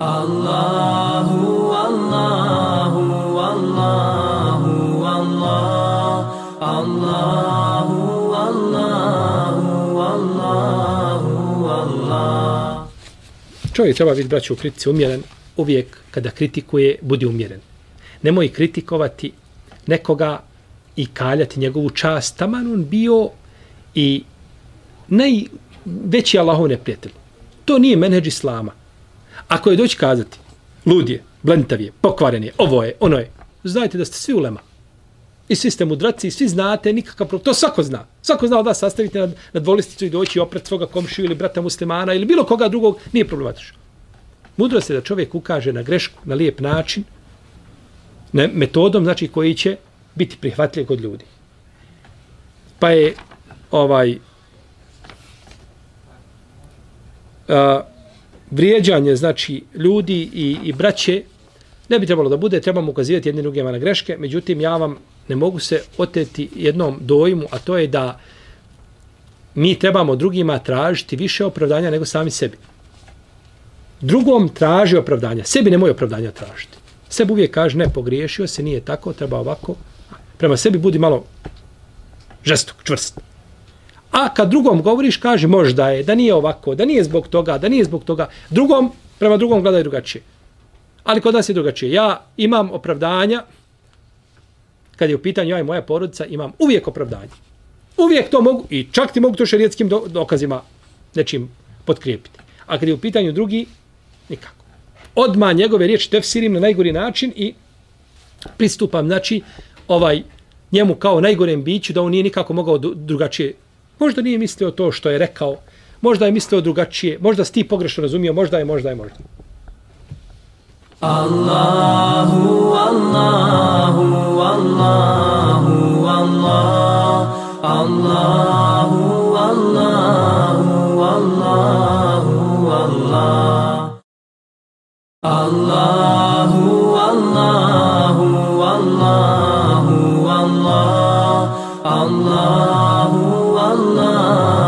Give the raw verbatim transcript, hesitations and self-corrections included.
Allahu, Allahu, Allahu, Allah, Allahu, Allahu, Allahu, Allah. Čovjek treba biti, braćo, u kritici umjeren. Uvijek kada kritikuje, budi umjeren. Nemoj kritikovati nekoga i kaljati njegovu čast, taman on bio i najveći Allahov neprijatelj. To nije menheđ islama. Ako je doći kazati, lud je, blentav je, pokvaren je, ovo je, ono je, znajte da ste svi ulema. I svi ste mudraci, i svi znate, nikakav problem. To svako zna. Svako zna od vas sastaviti na, na dvolisticu i doći opred svoga komšiju ili brata muslimana ili bilo koga drugog, nije problematično. Mudrost je da čovjek ukaže na grešku, na lijep način, ne, metodom, znači, koji će biti prihvatljiv kod ljudi. Pa je ovaj a, vrijeđanje, znači, ljudi i, i braće ne bi trebalo da bude, trebamo ukazivati jednim drugima na greške, međutim, ja vam ne mogu se oteti jednom dojmu, a to je da mi trebamo drugima tražiti više opravdanja nego sami sebi. Drugom traži opravdanja, sebi nemoj opravdanja tražiti. Sebi uvijek kaže, ne, pogriješio se, nije tako, treba ovako. Prema sebi budi malo žestok, čvrst. A kad drugom govoriš, kaže, možda je, da nije ovako, da nije zbog toga, da nije zbog toga. Drugom, prema drugom gledaj drugačije. Ali kod nas je drugačije. Ja imam opravdanja, kad je u pitanju ja i moja porodica, imam uvijek opravdanje. Uvijek to mogu, i čak ti mogu to šerijetskim do, dokazima nečim potkrijepiti. A kad je u pitanju drugi, nikako. Odmah njegove riječi tefsirim na najgori način i pristupam, znači, ovaj, njemu kao najgorem biću, da on nije nikako mogao drugačije. Možda nije mislio to što je rekao, možda je mislio drugačije, možda si ti pogrešno razumio, možda je, možda je, možda. Allahu, Allahu, Allahu, Allah, Allahu, Allahu, Allahu, Allah. Allahu, Allahu, Allahu, Allah, Allahu, Allah.